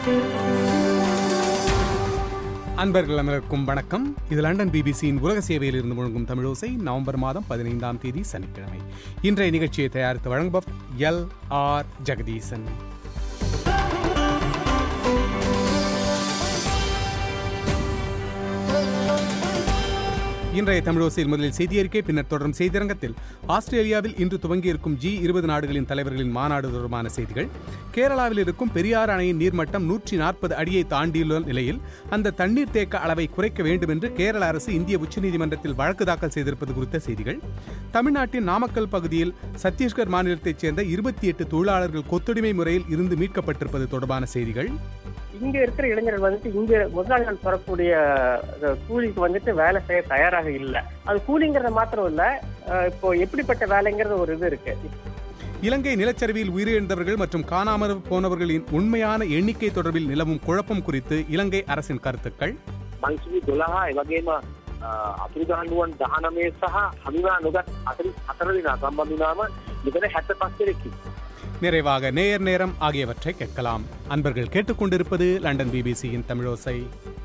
அன்பர்கள் அனைவருக்கும் வணக்கம். இது லண்டன் பிபிசியின் உலக சேவையில் இருந்து முழங்கும் தமிழோசை. நவம்பர் மாதம் 15ஆம் தேதி சனிக்கிழமை. இன்றைய நிகழ்ச்சியை தயாரித்து வழங்குபவர் LR ஜெகதீசன். இன்றைய தமிழோசையில் முதலில் செய்தி அறிக்கை, பின்னர் தொடரும் செய்திரங்கத்தில் ஆஸ்திரேலியாவில் இன்று துவங்கியிருக்கும் G20 நாடுகளின் தலைவர்களின் மாநாடு தொடர்பான செய்திகள், கேரளாவில் இருக்கும் பெரியார் அணையின் நீர்மட்டம் 140 அடியை தாண்டியுள்ள நிலையில் அந்த தண்ணீர் தேக்க அளவை குறைக்க வேண்டும் என்று கேரள அரசு இந்திய உச்சநீதிமன்றத்தில் வழக்கு தாக்கல் செய்திருப்பது குறித்த செய்திகள், தமிழ்நாட்டின் நாமக்கல் பகுதியில் சத்தீஸ்கர் மாநிலத்தைச் சேர்ந்த 28 தொழிலாளர்கள் கொத்தடிமை முறையில் இருந்து மீட்கப்பட்டிருப்பது தொடர்பான செய்திகள், இங்க இருக்கிற இளைஞர்கள் இங்க முதலாளிகள் பெறக்கூடிய கூலிக்கு வேலை செய்ய தயாராக இல்லை. அது கூலிங்கிறத மாத்திரம் இல்ல, இப்போ எப்படிப்பட்ட வேலைங்கிறது ஒரு இது இருக்கு. இலங்கை நிலச்சரிவில் உயிரிழந்தவர்கள் மற்றும் காணாமல் போனவர்களின் உண்மையான எண்ணிக்கை தொடர்பில் நிலவும் குழப்பம் குறித்து இலங்கை அரசின் கருத்துக்கள், අතුරුදහන්ුවන් 19 සහ හමුවා නොගත් 44 දෙනා සම්බන්ධ වුණාම මෙතන 75 දෙනෙක්. நிறைவாக நேயர் நேரம் ஆகியவற்றை கேட்கலாம். அன்பர்கள் கேட்டுக்கொண்டிருப்பது லண்டன் பிபிசியின் தமிழோசை.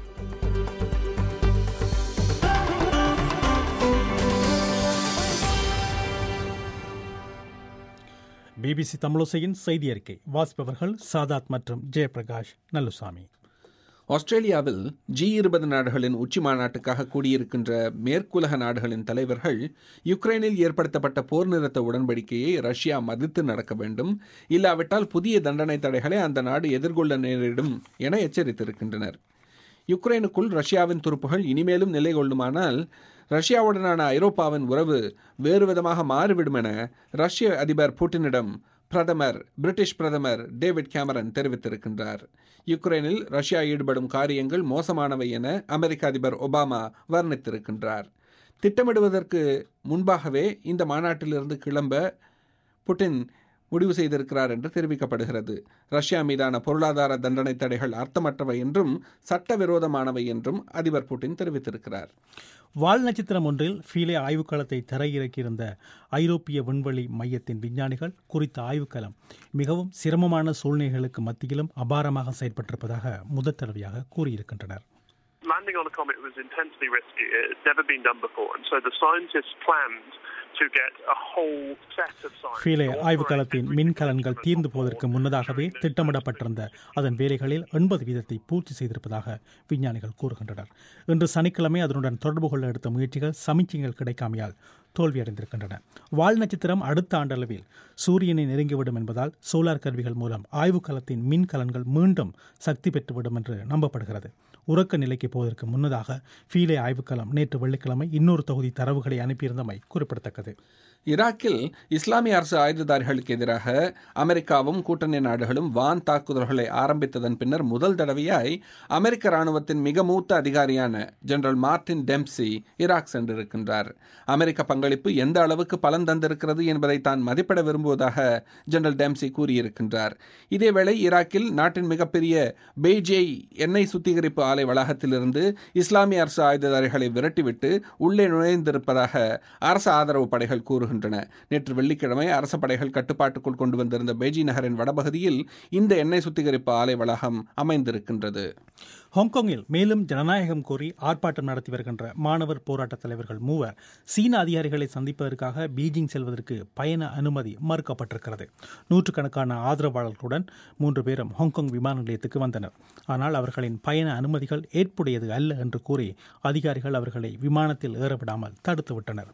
பிபிசி தமிழோசையின் செய்தி அறிக்கை வாசிப்பவர்கள் சாதாத் மற்றும் ஜெயபிரகாஷ் நல்லுசாமி. ஆஸ்திரேலியாவில் G20 நாடுகளின் உச்சி மாநாட்டுக்காக கூடியிருக்கின்ற மேற்குலக நாடுகளின் தலைவர்கள் யுக்ரைனில் ஏற்படுத்தப்பட்ட போர் நிறுத்த உடன்படிக்கையை ரஷ்யா மதித்து நடக்க வேண்டும், இல்லாவிட்டால் புதிய தண்டனை தடைகளை அந்த நாடு எதிர்கொள்ள நேரிடும் என எச்சரித்திருக்கின்றனர். யுக்ரைனுக்குள் ரஷ்யாவின் துருப்புகள் இனிமேலும் நிலை கொள்ளுமானால் ரஷ்யாவுடனான ஐரோப்பாவின் உறவு வேறு விதமாக மாறிவிடும் என ரஷ்ய அதிபர் புட்டினிடம் பிரிட்டிஷ் பிரதமர் டேவிட் கேமரன் தெரிவித்திருக்கின்றார். யுக்ரைனில் ரஷ்யா ஈடுபடும் காரியங்கள் மோசமானவை என அமெரிக்க அதிபர் ஒபாமா வர்ணித்திருக்கின்றார். திட்டமிடுவதற்கு முன்பாகவே இந்த மாநாட்டிலிருந்து கிளம்ப புட்டின் முடிவு செய்திருக்கிறார் என்று தெரிவிக்கப்படுகிறது. ரஷ்யா மீதான பொருளாதார தண்டனை தடைகள் அர்த்தமற்றவை என்றும் சட்டவிரோதமானவை என்றும் அதிபர் புட்டின் தெரிவித்திருக்கிறார். வால் நட்சத்திரம் ஒன்றில் ஃபீலே ஆய்வுக்களத்தை தரையிறக்கியிருந்த ஐரோப்பிய விண்வெளி மையத்தின் விஞ்ஞானிகள் குறித்த ஆய்வுக்களம் மிகவும் சிரமமான சூழ்நிலைகளுக்கு மத்தியிலும் அபாரமாக செயற்பட்டிருப்பதாக முதல் தடவையாக கூறியிருக்கின்றனர். Landing on a comet was intensely risky. It's never been done before, and so the scientists planned to get a whole set of science. ஃபீலே ஆய்வுக்களத்தின் மின்கலன்கள் தீர்ந்து போவதற்கு முன்னதாகவே திட்டமிடப்பட்டிருந்த அதன் வேலைகளில் 80% பூர்த்தி செய்திருப்பதாக விஞ்ஞானிகள் கூறுகின்றனர். இன்று சனிக்கிழமை அதனுடன் தொடர்பு கொள்ள எடுத்த முயற்சிகள் சமிச்சைகள் கிடைக்காமையால் தோல்வியடைந்திருக்கின்றன. வால் நட்சத்திரம் அடுத்த ஆண்டளவில் சூரியனை நெருங்கிவிடும் என்பதால் சோலார் கருவிகள் மூலம் ஆய்வுக்களத்தின் மின்கலன்கள் மீண்டும் சக்தி பெற்றுவிடும் என்று நம்பப்படுகிறது. உறக்க நிலைக்கு போவதற்கு முன்னதாக ஃபீலே ஆய்வுக்களம் நேற்று வெள்ளிக்கிழமை இன்னொரு தொகுதி தரவுகளை அனுப்பியிருந்தமை குறிப்பிடத்தக்கது. ஈராக்கில் இஸ்லாமிய அரசு ஆயுததாரிகளுக்கு எதிராக அமெரிக்காவும் கூட்டணி நாடுகளும் வான் தாக்குதல்களை ஆரம்பித்ததன் பின்னர் முதல் தடவையாய் அமெரிக்க ராணுவத்தின் மிக மூத்த அதிகாரியான ஜெனரல் மார்டின் டெம்ப்சி ஈராக் சென்றிருக்கின்றார். அமெரிக்க பங்களிப்பு எந்த அளவுக்கு பலன் தந்திருக்கிறது என்பதை தான் மதிப்பிட விரும்புவதாக ஜெனரல் டெம்ப்சி கூறியிருக்கின்றார். இதேவேளை ஈராக்கில் நாட்டின் மிகப்பெரிய பெய்ஜேய் எண்ணெய் சுத்திகரிப்பு ஆலை வளாகத்திலிருந்து இஸ்லாமிய அரசு ஆயுததாரிகளை விரட்டிவிட்டு உள்ளே நுழைந்திருப்பதாக அரசு ஆதரவு படைகள் கூறுகின்றன. நேற்று வெள்ளிக்கிழமை அரச படைகள் கட்டுப்பாட்டுக்குள் கொண்டு வந்திருந்த பெய்ஜி நகரின் வடபகுதியில் இந்த எண்ணெய் சுத்திகரிப்பு ஆலை வளாகம் அமைந்திருக்கின்றது. ஹாங்காங்கில் மேலும் ஜனநாயகம் கோரி ஆர்ப்பாட்டம் நடத்தி வருகின்ற மாணவர் போராட்ட தலைவர்கள் 3 சீன அதிகாரிகளை சந்திப்பதற்காக பீஜிங் செல்வதற்கு பயண அனுமதி மறுக்கப்பட்டிருக்கிறது. நூற்றுக்கணக்கான ஆதரவாளர்களுடன் 3 பேரும் ஹாங்காங் விமான நிலையத்துக்கு வந்தனர். ஆனால் அவர்களின் பயண அனுமதிகள் ஏற்புடையது அல்ல என்று கூறி அதிகாரிகள் அவர்களை விமானத்தில் ஏறவிடாமல் தடுத்துவிட்டனர்.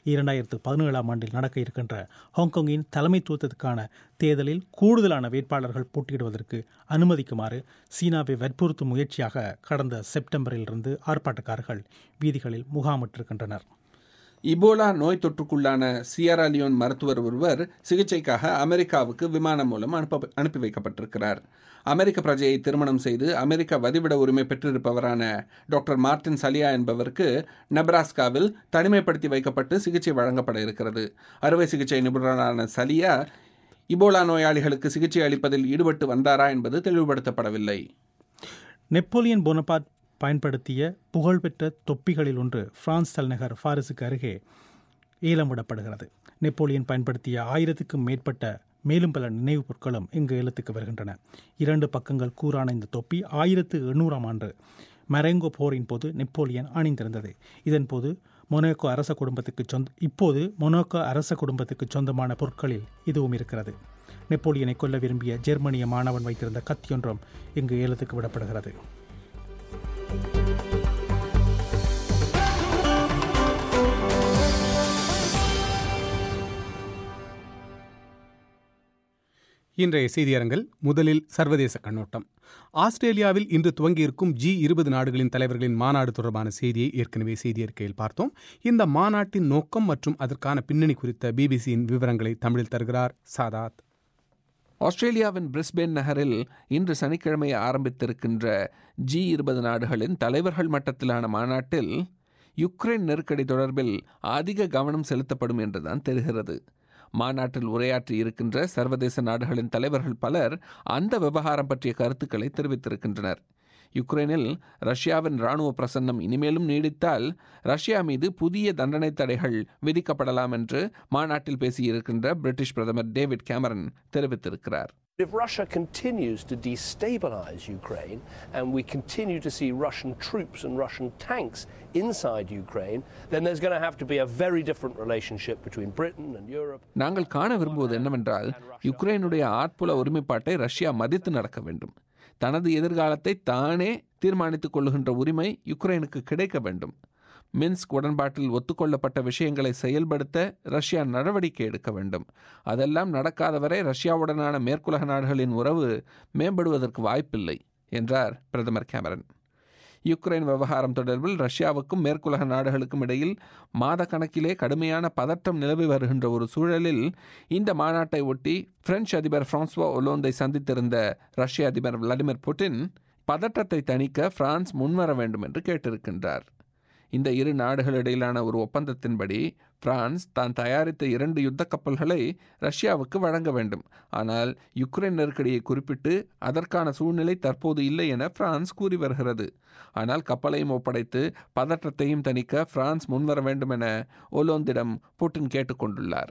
2017ஆம் ஆண்டில் நடக்க இருக்கின்ற ஹாங்காங்கின் தலைமைத்துவத்திற்கான தேர்தலில் கூடுதலான வேட்பாளர்கள் போட்டியிடுவதற்கு அனுமதிக்குமாறு சீனாவை வற்புறுத்தும் முயற்சியாக கடந்த செப்டம்பரிலிருந்து ஆர்ப்பாட்டக்காரர்கள் வீதிகளில் முகாமிட்டிருக்கின்றனர். இபோலா நோய் தொற்றுக்குள்ளான சியரா லியோன் மருத்துவர் ஒருவர் சிகிச்சைக்காக அமெரிக்காவுக்கு விமானம் மூலம் அனுப்பி வைக்கப்பட்டிருக்கிறார். அமெரிக்க பிரஜையை திருமணம் செய்து அமெரிக்க வதிவிட உரிமை பெற்றிருப்பவரான டாக்டர் மார்டின் சலியா என்பவருக்கு நெப்ராஸ்காவில் தனிமைப்படுத்தி வைக்கப்பட்டு சிகிச்சை வழங்கப்பட இருக்கிறது. அறுவை சிகிச்சை நிபுணரான சலியா இபோலா நோயாளிகளுக்கு சிகிச்சை அளிப்பதில் ஈடுபட்டு வந்தாரா என்பது தெளிவுபடுத்தப்படவில்லை. நெப்போலியன் போனபார்ட் பயன்படுத்திய புகழ்பெற்ற தொப்பிகளில் ஒன்று பிரான்ஸ் தலைநகர் பாரிஸுக்கு அருகே ஏலம் விடப்படுகிறது. நெப்போலியன் பயன்படுத்திய 1000க்கும் மேற்பட்ட மேலும் பல நினைவுப் பொருட்களும் இங்கு ஏலத்துக்கு வருகின்றன. 2 பக்கங்கள் கூரான இந்த தொப்பி 1800ஆம் ஆண்டு மரெங்கோ போரின் போது நெப்போலியன் அணிந்திருந்தது. இதன்போது மொனாக்கோ அரச குடும்பத்துக்கு சொந்தமான பொருட்களில் இதுவும் இருக்கிறது. நெப்போலியனை கொல்ல விரும்பிய ஜெர்மனிய மாணவன் வைத்திருந்த கத்தியொன்றும் இங்கு ஏலத்துக்கு விடப்படுகிறது. இன்றைய செய்தியரங்கில் முதலில் சர்வதேச கண்ணோட்டம். ஆஸ்திரேலியாவில் இன்று துவங்கியிருக்கும் G20 நாடுகளின் தலைவர்களின் மாநாடு தொடர்பான செய்தியை ஏற்கனவே செய்தியறிக்கையில் பார்த்தோம். இந்த மாநாட்டின் நோக்கம் மற்றும் அதற்கான பின்னணி குறித்த பிபிசியின் விவரங்களை தமிழில் தருகிறார் சாதாத். ஆஸ்திரேலியாவின் பிரிஸ்பேன் நகரில் இன்று சனிக்கிழமை ஆரம்பித்திருக்கின்ற G20 நாடுகளின் தலைவர்கள் மட்டத்திலான மாநாட்டில் யுக்ரைன் நெருக்கடி தொடர்பில் அதிக கவனம் செலுத்தப்படும் என்றுதான் தெரிகிறது. மாநாட்டில் உரையாற்றி இருக்கின்ற சர்வதேச நாடுகளின் தலைவர்கள் பலர் அந்த விவகாரம் பற்றிய கருத்துக்களை தெரிவித்திருக்கின்றனர். யுக்ரைனில் ரஷ்யாவின் இராணுவ பிரசன்னம் இனிமேலும் நீடித்தால் ரஷ்யா மீது புதிய தண்டனை தடைகள் விதிக்கப்படலாம் என்று மாநாட்டில் பேசியிருக்கின்ற பிரிட்டிஷ் பிரதமர் டேவிட் கேமரன் தெரிவித்திருக்கிறார். If Russia continues to destabilize Ukraine and we continue to see Russian troops and Russian tanks inside Ukraine, then there's going to have to be a very different relationship between Britain and Europe. நாங்கள் காண விரும்புவது என்னவென்றால் யுக்ரைனுடைய ஆட்புல ஒருமைப்பாட்டை Russia மதித்து நடக்க வேண்டும். தனது எதிர்காலத்தை தானே தீர்மானித்துக் கொள்ளுகின்ற உரிமை யுக்ரைனுக்கு கிடைக்க வேண்டும். மின்ஸ்க் உடன்பாட்டில் ஒத்துக்கொள்ளப்பட்ட விஷயங்களை செயல்படுத்த ரஷ்யா நடவடிக்கை எடுக்க வேண்டும். அதெல்லாம் நடக்காதவரை ரஷ்யாவுடனான மேற்குலக நாடுகளின் உறவு மேம்படுவதற்கு வாய்ப்பில்லை என்றார் பிரதமர் கேமரன். யுக்ரைன் விவகாரம் தொடர்பில் ரஷ்யாவுக்கும் மேற்குலக நாடுகளுக்கும் இடையில் மாத கணக்கிலே கடுமையான பதட்டம் நிலவி வருகின்ற ஒரு சூழலில் இந்த மாநாட்டை ஒட்டி பிரெஞ்சு அதிபர் பிரான்சுவா ஒலோந்தை சந்தித்திருந்த ரஷ்ய அதிபர் விளாடிமிர் புட்டின் பதற்றத்தை தணிக்க பிரான்ஸ் முன்வர வேண்டும் என்று கேட்டிருக்கின்றார். இந்த இரு நாடுகளிடையிலான ஒரு ஒப்பந்தத்தின்படி பிரான்ஸ் தான் தயாரித்த 2 யுத்த கப்பல்களை ரஷ்யாவுக்கு வழங்க வேண்டும். ஆனால் யுக்ரைன் நெருக்கடியை குறிப்பிட்டு அதற்கான சூழ்நிலை தற்போது இல்லை என பிரான்ஸ் கூறி வருகிறது. ஆனால் கப்பலையும் ஒப்படைத்து பதற்றத்தையும் தணிக்க பிரான்ஸ் முன்வர வேண்டும் என ஒலோந்திடம் புட்டின் கேட்டுக்கொண்டுள்ளார்.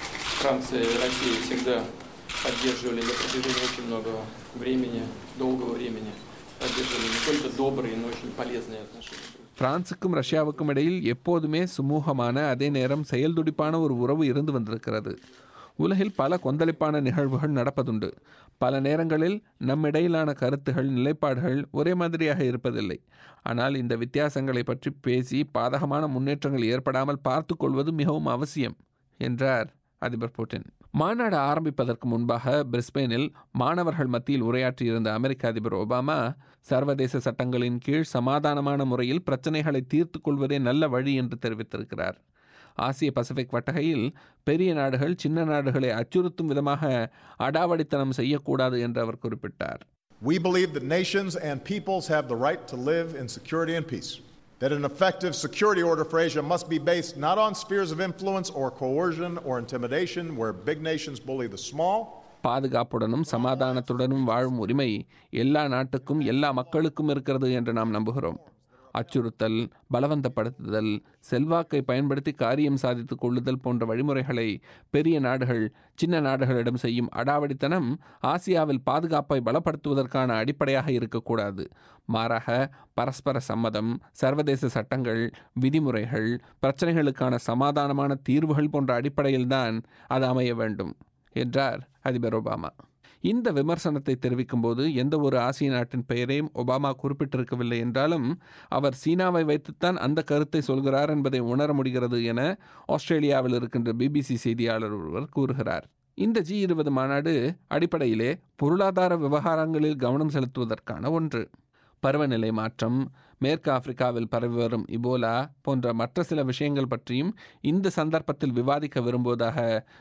பிரான்சுக்கும் ரஷ்யாவுக்கும் இடையில் எப்போதுமே சுமூகமான அதே நேரம் செயல்துடிப்பான ஒரு உறவு இருந்து வந்திருக்கிறது. உலகில் பல கொந்தளிப்பான நிகழ்வுகள் நடப்பதுண்டு. பல நேரங்களில் நம்மிடையிலான கருத்துகள் நிலைப்பாடுகள் ஒரே மாதிரியாக இருப்பதில்லை. ஆனால் இந்த வித்தியாசங்களை பற்றி பேசி பாதகமான முன்னேற்றங்கள் ஏற்படாமல் பார்த்து கொள்வது மிகவும் அவசியம் என்றார் அதிபர் புட்டின். மாநாடு ஆரம்பிப்பதற்கு முன்பாக பிரிஸ்பேனில் மாணவர்கள் மத்தியில் உரையாற்றியிருந்த அமெரிக்க அதிபர் ஒபாமா சர்வதேச சட்டங்களின் கீழ் சமாதானமான முறையில் பிரச்சனைகளை தீர்த்து கொள்வதே நல்ல வழி என்று தெரிவித்திருக்கிறார். ஆசிய பசிபிக் வட்டகையில் பெரிய நாடுகள் சின்ன நாடுகளை அச்சுறுத்தும் விதமாக அடாவடித்தனம் செய்யக்கூடாது என்று அவர் குறிப்பிட்டார். We believe that nations and peoples have the right to live in security and peace. That an effective security order for Asia must be based not on spheres of influence or coercion or intimidation where big nations bully the small. பாதுகாப்புடனும் சமாதானத்துடனும் வாழும் உரிமை எல்லா நாட்டுக்கும் எல்லா மக்களுக்கும் இருக்கிறது என்று நாம் நம்புகிறோம். அச்சுறுத்தல், பலவந்தப்படுத்துதல், செல்வாக்கை பயன்படுத்தி காரியம் சாதித்துக் கொள்ளுதல் போன்ற வழிமுறைகளை பெரிய நாடுகள் சின்ன நாடுகளிடம் செய்யும் அடாவடித்தனம் ஆசியாவில் பாதுகாப்பை பலப்படுத்துவதற்கான அடிப்படையாக இருக்கக்கூடாது. மாறாக பரஸ்பர சம்மதம், சர்வதேச சட்டங்கள், விதிமுறைகள், பிரச்சனைகளுக்கான சமாதானமான தீர்வுகள் போன்ற அடிப்படையில்தான் அது அமைய வேண்டும் என்றார் அதிபர் ஒபாமா. இந்த விமர்சனத்தை தெரிவிக்கும் போது எந்த ஒரு ஆசிய நாட்டின் பெயரையும் ஒபாமா குறிப்பிட்டிருக்கவில்லை என்றாலும் அவர் சீனாவை வைத்துத்தான் அந்த கருத்தை சொல்கிறார் என்பதை உணர முடிகிறது என ஆஸ்திரேலியாவில் இருக்கின்ற பிபிசி செய்தியாளர் ஒருவர் கூறுகிறார். இந்த G20 மாநாடு அடிப்படையிலே பொருளாதார விவகாரங்களில் கவனம் செலுத்துவதற்கான ஒன்று. பருவநிலை மாற்றம், மேற்கு ஆப்பிரிக்காவில் பரவி வரும் இபோலா போன்ற மற்ற சில விஷயங்கள் பற்றியும் இந்த சந்தர்ப்பத்தில் விவாதிக்க விரும்புவதாக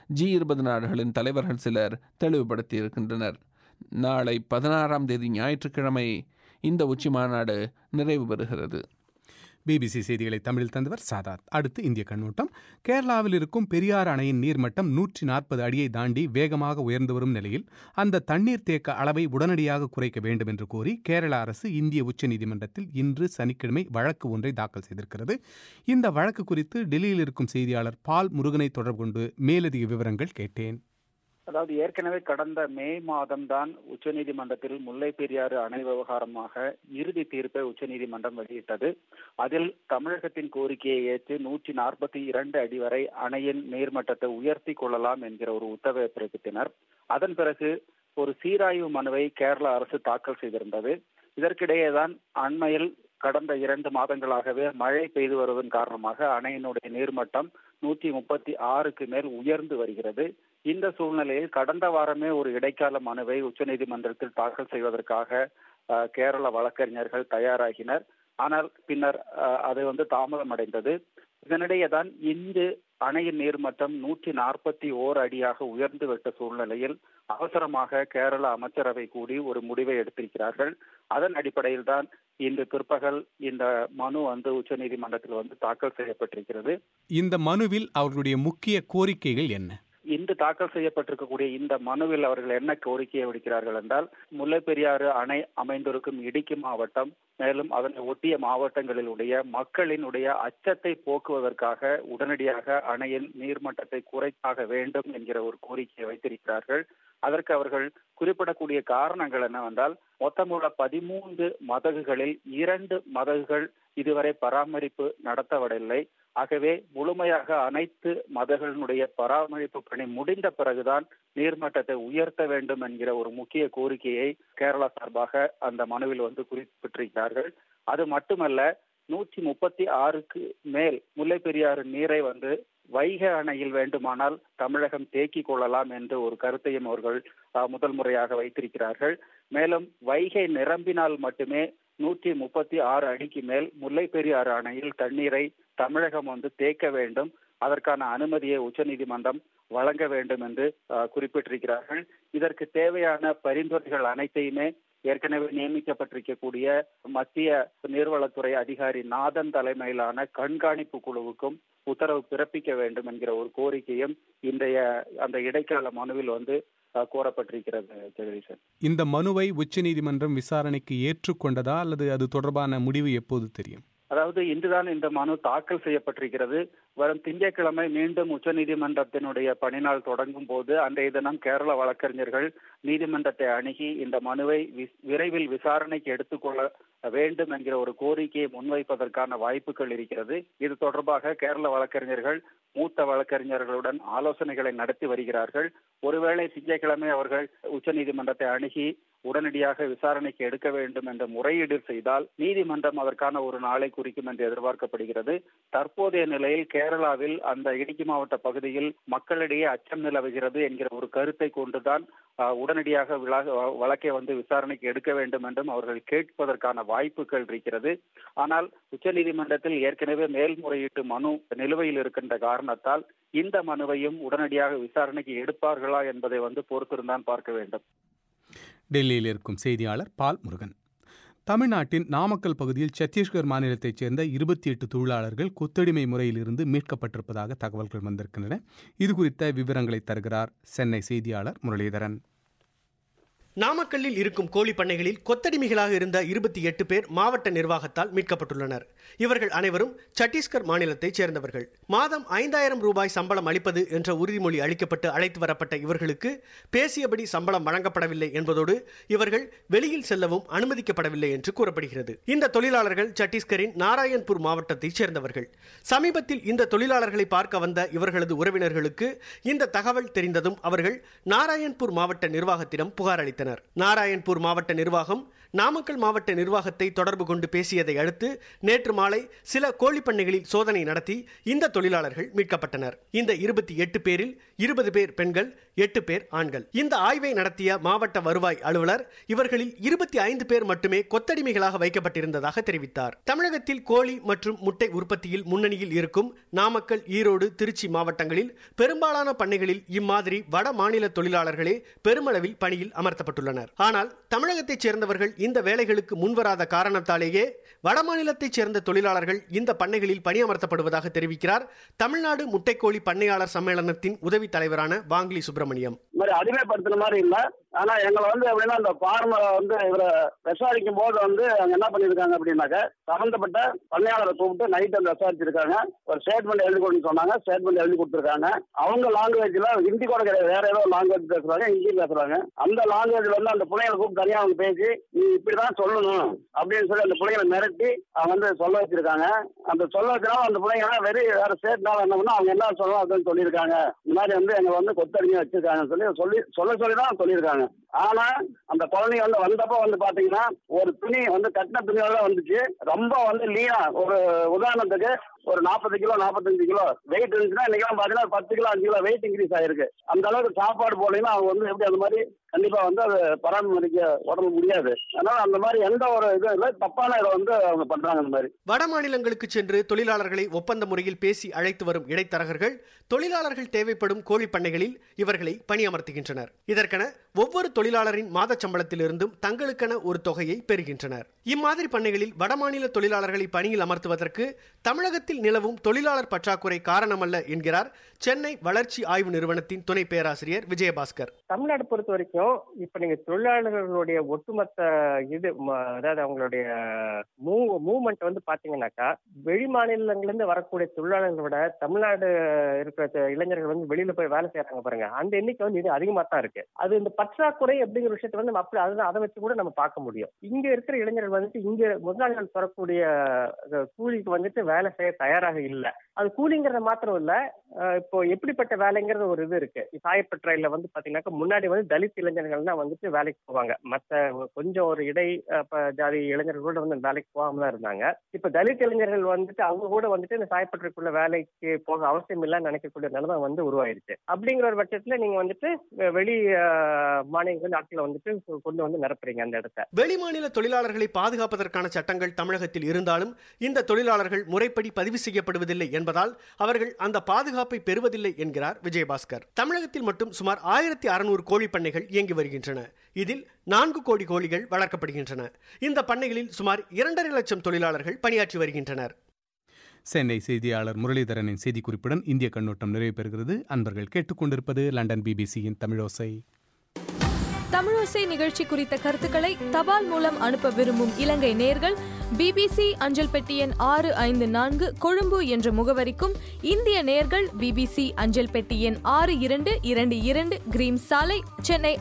G20 நாடுகளின் தலைவர்கள் சிலர் தெளிவுபடுத்தி இருக்கின்றனர். நாளை 16ஆம் தேதி ஞாயிற்றுக்கிழமை இந்த உச்சி மாநாடு நிறைவு பெறுகிறது. பிபிசி செய்திகளை தமிழில் தந்தவர் சாதாத். அடுத்து இந்திய கண்ணோட்டம். கேரளாவில் இருக்கும் பெரியார் அணையின் நீர்மட்டம் 140 அடியை தாண்டி வேகமாக உயர்ந்து வரும் நிலையில் அந்த தண்ணீர் தேக்க அளவை உடனடியாக குறைக்க வேண்டும் என்று கோரி கேரள அரசு இந்திய உச்சநீதிமன்றத்தில் இன்று சனிக்கிழமை வழக்கு ஒன்றை தாக்கல் செய்திருக்கிறது. இந்த வழக்கு குறித்து டெல்லியில் இருக்கும் செய்தியாளர் பால் முருகனை தொடர்பு கொண்டு மேலதிக விவரங்கள் கேட்டேன். அதாவது ஏற்கனவே கடந்த மே மாதம்தான் உச்சநீதிமன்றத்தில் முல்லை பெரியாறு அணை விவகாரமாக இறுதி தீர்ப்பை உச்சநீதிமன்றம் வெளியிட்டது. அதில் தமிழகத்தின் கோரிக்கையை ஏற்று 142 அடி வரை அணையின் நீர்மட்டத்தை உயர்த்தி கொள்ளலாம் என்கிற ஒரு உத்தரவை பிறப்பித்தனர். அதன் பிறகு ஒரு சீராய்வு மனுவை கேரள அரசு தாக்கல் செய்திருந்தது. இதற்கிடையேதான் அண்மையில் கடந்த 2 மாதங்களாகவே மழை பெய்து வருவதன் காரணமாக அணையினுடைய நீர்மட்டம் 136க்கு மேல் உயர்ந்து வருகிறது. இந்த சூழ்நிலையில் கடந்த வாரமே ஒரு இடைக்கால மனுவை உச்சநீதிமன்றத்தில் தாக்கல் செய்வதற்காக கேரள வழக்கறிஞர்கள் தயாராகினர். ஆனால் பின்னர் அது தாமதம் அடைந்தது. இதனிடையே தான் இன்று அணையின் நீர்மட்டம் 141 அடியாக உயர்ந்து விட்ட சூழ்நிலையில் அவசரமாக கேரள அமைச்சரவை கூடி ஒரு முடிவை எடுத்திருக்கிறார்கள். அதன் அடிப்படையில் தான் இன்று பிற்பகல் இந்த மனு உச்சநீதிமன்றத்தில் தாக்கல் செய்யப்பட்டிருக்கிறது. இந்த மனுவில் அவர்களுடைய முக்கிய கோரிக்கைகள் என்ன? இன்று தாக்கல் செய்யப்பட்டிருக்கக்கூடிய இந்த மனுவில் அவர்கள் என்ன கோரிக்கையை விடுக்கிறார்கள் என்றால், முல்லை பெரியாறு அணை அமைந்திருக்கும் இடுக்கி மாவட்டம் மேலும் அதனை ஒட்டிய மாவட்டங்களிலுடைய மக்களினுடைய அச்சத்தை போக்குவதற்காக உடனடியாக அணையின் நீர்மட்டத்தை குறைத்தாக வேண்டும் என்கிற ஒரு கோரிக்கையை வைத்திருக்கிறார்கள். அதற்கு அவர்கள் குறிப்பிடக்கூடிய காரணங்கள் என்னவென்றால், மொத்தமுள்ள 13 மதகுகளில் 2 மதகுகள் இதுவரை பராமரிப்பு நடத்தப்படவில்லை. ஆகவே முழுமையாக அனைத்து மதகளினுடைய பராமரிப்பு பணி முடிந்த பிறகுதான் நீர்மட்டத்தை உயர்த்த வேண்டும் என்கிற ஒரு முக்கிய கோரிக்கையை கேரளா சார்பாக அந்த மனுவில் குறிப்பிட்டிருக்கிறார்கள். அது மட்டுமல்ல, 136க்கு மேல் முல்லை பெரியாறு நீரை வைகை அணையில் வேண்டுமானால் தமிழகம் தேக்கிக் கொள்ளலாம் என்ற ஒரு கருத்தையும் அவர்கள் முதல் முறையாக வைத்திருக்கிறார்கள். மேலும் வைகை நிரம்பினால் மட்டுமே 136 அடிக்கு மேல் முல்லை பெரியாறு அணையில் தண்ணீரை தமிழகம் தேக்க வேண்டும், அதற்கான அனுமதியை உச்சநீதிமன்றம் வழங்க வேண்டும் என்று குறிப்பிட்டிருக்கிறார்கள். இதற்கு தேவையான பரிந்துரைகள் அனைத்தையுமே ஏற்கனவே நியமிக்கப்பட்டிருக்கக்கூடிய மத்திய நீர்வளத்துறை அதிகாரி நாதன் தலைமையிலான கண்காணிப்பு குழுவுக்கும் உத்தரவு பிறப்பிக்க வேண்டும் என்கிற ஒரு கோரிக்கையும் இன்றைய அந்த இடைக்கால மனுவில் கோரப்பட்டிருக்கிறது. ஜெகதீசன், இந்த மனுவை உச்சநீதிமன்றம் விசாரணைக்கு ஏற்றுக்கொண்டதா அல்லது அது தொடர்பான முடிவு எப்போது தெரியும்? அதாவது இன்றுதான் இந்த மனு தாக்கல் செய்யப்பட்டிருக்கிறது. வரும் திங்கட்கிழமை மீண்டும் உச்சநீதிமன்றத்தினுடைய பணிநாள் தொடங்கும் போது அன்றைய தினம் கேரள வழக்கறிஞர்கள் நீதிமன்றத்தை அணுகி இந்த மனுவை விரைவில் விசாரணைக்கு எடுத்துக்கொள்ள வேண்டும் என்கிற ஒரு கோரிக்கையை முன்வைப்பதற்கான வாய்ப்புகள் இருக்கிறது. இது தொடர்பாக கேரள வழக்கறிஞர்கள் மூத்த வழக்கறிஞர்களுடன் ஆலோசனைகளை நடத்தி வருகிறார்கள். ஒருவேளை திங்கட்கிழமை அவர்கள் உச்சநீதிமன்றத்தை அணுகி உடனடியாக விசாரணைக்கு எடுக்க வேண்டும் என்ற முறையீடு செய்தால் நீதிமன்றம் அதற்கான ஒரு நாளை குறிக்கும் என்று எதிர்பார்க்கப்படுகிறது. தற்போதைய நிலையில் கேரளாவில் அந்த இடுக்கி மாவட்ட பகுதியில் மக்களிடையே அச்சம் நிலவுகிறது என்கிற ஒரு கருத்தை கொண்டுதான் உடனடியாக வழக்கை விசாரணைக்கு எடுக்க வேண்டும் என்றும் அவர்கள் கேட்பதற்கான வாய்ப்புகள் இருக்கிறது. ஆனால் உச்சநீதிமன்றத்தில் ஏற்கனவே மேல்முறையீட்டு மனு நிலுவையில் இருக்கின்ற காரணத்தால் இந்த மனுவையும் உடனடியாக விசாரணைக்கு எடுப்பார்களா என்பதை பொறுத்திருந்தான் பார்க்க வேண்டும். டெல்லியில் இருக்கும் செய்தியாளர் பால் முருகன். தமிழ்நாட்டின் நாமக்கல் பகுதியில் சத்தீஸ்கர் மாநிலத்தைச் சேர்ந்த 28 தொழிலாளர்கள் கொத்தடிமை முறையிலிருந்து மீட்கப்பட்டிருப்பதாக தகவல்கள் வந்திருக்கின்றன. இது குறித்த விவரங்களை தருகிறார் சென்னை செய்தியாளர் முரளிதரன். நாமக்கல்லில் இருக்கும் கோழி பண்ணைகளில் கொத்தடிமைகளாக இருந்த 28 பேர் மாவட்ட நிர்வாகத்தால் மீட்கப்பட்டுள்ளனர். இவர்கள் அனைவரும் சத்தீஸ்கர் மாநிலத்தைச் சேர்ந்தவர்கள். மாதம் 5000 ரூபாய் சம்பளம் அளிப்பது என்ற உறுதிமொழி அளிக்கப்பட்டு அழைத்து வரப்பட்ட இவர்களுக்கு பேசியபடி சம்பளம் வழங்கப்படவில்லை என்பதோடு இவர்கள் வெளியில் செல்லவும் அனுமதிக்கப்படவில்லை என்று கூறப்படுகிறது. இந்த தொழிலாளர்கள் சத்தீஸ்கரின் நாராயண்பூர் மாவட்டத்தைச் சேர்ந்தவர்கள். சமீபத்தில் இந்த தொழிலாளர்களை பார்க்க வந்த இவர்களது உறவினர்களுக்கு இந்த தகவல் தெரிந்ததும் அவர்கள் நாராயண்பூர் மாவட்ட நிர்வாகத்திடம் புகார் அளித்தனர். நாராயண்பூர் மாவட்ட நிர்வாகம் நாமக்கல் மாவட்ட நிர்வாகத்தை தொடர்பு கொண்டு பேசியதை அடுத்து நேற்று மாலை சில கோழி பண்ணைகளில் சோதனை நடத்தி இந்த தொழிலாளர்கள் மீட்கப்பட்டனர். இந்த 28 பேரில் 20 பேர் பெண்கள், 8 பேர் ஆண்கள். இந்த ஆய்வை நடத்திய மாவட்ட வருவாய் அலுவலர் இவர்களில் 25 பேர் மட்டுமே கொத்தடிமைகளாக வைக்கப்பட்டிருந்ததாக தெரிவித்தார். தமிழகத்தில் கோழி மற்றும் முட்டை உற்பத்தியில் முன்னணியில் இருக்கும் நாமக்கல், ஈரோடு, திருச்சி மாவட்டங்களில் பெரும்பாலான பண்ணைகளில் இம்மாதிரி வட மாநில தொழிலாளர்களே பெருமளவில் பணியில் அமர்த்தப்பட்டுள்ளனர். மீட்கப்பட்டுள்ளனர். ஆனால் தமிழகத்தைச் சேர்ந்தவர்கள் இந்த வேலைகளுக்கு முன்வராத காரணத்தாலேயே வடமாநிலத்தைச் சேர்ந்த தொழிலாளர்கள் இந்த பண்ணைகளில் பணியமர்த்தப்படுவதாக தெரிவிக்கிறார் தமிழ்நாடு முட்டைக்கோழி பண்ணையாளர் சம்மேளனத்தின் உதவி தலைவரான வாங்கிலி சுப்பிரமணியம். அடிமைப்படுத்துற மாதிரி இல்ல, ஆனா எங்களை எப்படின்னா அந்த ஃபார்மரை இவரை விசாரிக்கும் போது அவங்க என்ன பண்ணிருக்காங்க அப்படின்னாக்க சம்பந்தப்பட்ட பண்ணையாளரை கூப்பிட்டு நைட் விசாரிச்சிருக்காங்க. ஒரு ஸ்டேட்மெண்ட் எழுதி கொடுன்னு சொன்னாங்க. ஸ்டேட்மெண்ட் எழுதி கொடுத்துருக்காங்க. அவங்க லாங்குவேஜ்ல ஹிந்தி கூட கிடையாது, வேற ஏதோ லாங்குவேஜ் பேசுறாங்க, ஹிந்தி பேசுறாங்க. அந்த லாங்குவேஜ்ல அந்த பிள்ளைங்களை கூப்பிட்டு தனியா அவங்க பேசி நீ இப்படிதான் சொல்லணும் அப்படின்னு சொல்லி அந்த பிள்ளைங்களை மிரட்டி அவங்க சொல்ல வச்சிருக்காங்க. அந்த சொல்ல வச்சனால அந்த பிள்ளைங்க வேற ஸ்டேட்னால என்ன பண்ணா அவங்க என்ன சொல்லணும் அப்படின்னு சொல்லியிருக்காங்க. இந்த மாதிரி எங்களை கொத்தடிமையா வச்சிருக்காங்க சொல்லிதான் சொல்லியிருக்காங்க. ஆனா அந்த குழந்தைங்க வந்தப்போ பாத்தீங்கன்னா ஒரு துணி கட்டின துணியோட வந்துச்சு. ரொம்ப லீனா, ஒரு உதாரணத்துக்கு ஒரு 40 கிலோ 45 கிலோ வெயிட் இருந்துச்சுன்னா இன்னைக்கு பாத்தீங்கன்னா 10 கிலோ 5 கிலோ வெயிட் இன்க்ரீஸ் ஆயிருக்கு. அந்த அளவுக்கு சாப்பாடு போலீங்கன்னா அவங்க எப்படி அந்த மாதிரி கண்டிப்பா அது பராமரிக்க உடம்பு முடியாது. அதனால அந்த மாதிரி எந்த ஒரு இதுவும் இல்லை, தப்பான இதை அவங்க பண்றாங்க. அந்த மாதிரி வட மாநிலங்களுக்கு சென்று தொழிலாளர்களை ஒப்பந்த முறையில் பேசி அழைத்து வரும் இடைத்தரகர்கள் தொழிலாளர்கள் தேவைப்படும் கோழி பண்ணைகளில் இவர்களை பணியமர்த்துகின்றனர். இதற்கென ஒவ்வொரு தொழிலாளரின் மாத சம்பளத்திலிருந்தும் தங்களுக்கென ஒரு தொகையை பெறுகின்றனர். இம்மாதிரி பண்ணைகளில் வடமாநில தொழிலாளர்களை பணியில் அமர்த்துவதற்கு தமிழகத்தில் நிலவும் தொழிலாளர் பற்றாக்குறை காரணமல்ல என்கிறார் சென்னை வளர்ச்சி ஆய்வு நிறுவனத்தின் துணை பேராசிரியர் விஜயபாஸ்கர். தமிழ்நாடு பொறுத்த வரைக்கும் இப்ப நீங்க தொழிலாளர்களுடைய ஒட்டுமொத்த அதாவது அவங்களுடைய மூவ்மெண்ட் பாத்தீங்கன்னாக்கா வெளி மாநிலங்களிலிருந்து வரக்கூடிய தொழிலாளர்களை விட தமிழ்நாடு இருக்கிற இளைஞர்கள் வெளியில போய் வேலை செய்யறாங்க பாருங்க, அந்த எண்ணிக்கை இது அதிகமா தான் இருக்கு. அது இந்த பற்றாக்குறை அப்படிங்கிற விஷயத்த நம்ம அப்படி அதை வச்சு கூட நம்ம பார்க்க முடியும். இங்க இருக்கிற இளைஞர்கள் இங்க முதலாளிகள் தரக்கூடிய கூலிக்கு வேலை செய்ய தயாராக இல்லை. அது கூலிங்கிறத மாத்திரம் இல்ல, இப்போ எப்படிப்பட்ட வேலைங்கிறது ஒரு இது இருக்கு. சாயப்பட்டறையில பாத்தீங்கன்னாக்கா முன்னாடி தலித் இளைஞர்கள் தான் வேலைக்கு போவாங்க. மத்த கொஞ்சம் ஒரு இடை ஜாதி இளைஞர்கள் கூட வேலைக்கு போகாம தான் இருந்தாங்க. இப்ப தலித் இளைஞர்கள் அவங்க கூட இந்த சாயப்பட்டறைக்குள்ள வேலைக்கு போக அவசியம் இல்லைன்னு நினைக்கக்கூடிய நிலைமை உருவாயிருச்சு. அப்படிங்கிற ஒரு பட்சத்துல நீங்க வெளி மாநிலங்கள் நாட்களை கொண்டு நிரப்புறீங்க அந்த இடத்த. வெளி மாநில தொழிலாளர்களை பாதுகாப்பதற்கான சட்டங்கள் தமிழகத்தில் இருந்தாலும் இந்த தொழிலாளர்கள் முறைப்படி பதிவு செய்யப்படுவதில்லை என்பதால் அவர்கள் அந்த பாதுகாப்பை பெறுவதில்லை என்கிறார் விஜயபாஸ்கர். தமிழகத்தில் மட்டும் சுமார் 1600 கோழி பண்ணைகள் இயங்கி வருகின்றன. இதில் 4 கோடி கோழிகள் வளர்க்கப்படுகின்றன. இந்த பண்ணைகளில் சுமார் 2.5 லட்சம் தொழிலாளர்கள் பணியாற்றி வருகின்றனர். சென்னை செய்தியாளர் முரளிதரனின் செய்திக்குறிப்புடன் இந்திய கண்ணோட்டம் நிறைவு பெறுகிறது. அன்பர்கள் கேட்டுக்கொண்டிருப்பது லண்டன் பிபிசியின் தமிழோசை. தமிழோசை நிகழ்ச்சி குறித்த கருத்துக்களை தபால் மூலம் அனுப்ப விரும்பும் இலங்கை நேயர்கள் BBC அஞ்சல் பெட்டி எண் 654 கொழும்பு என்ற முகவரிக்கும், இந்திய நேயர்கள் BBC அஞ்சல் பெட்டி எண் 6222 கிரீம் சாலை சென்னை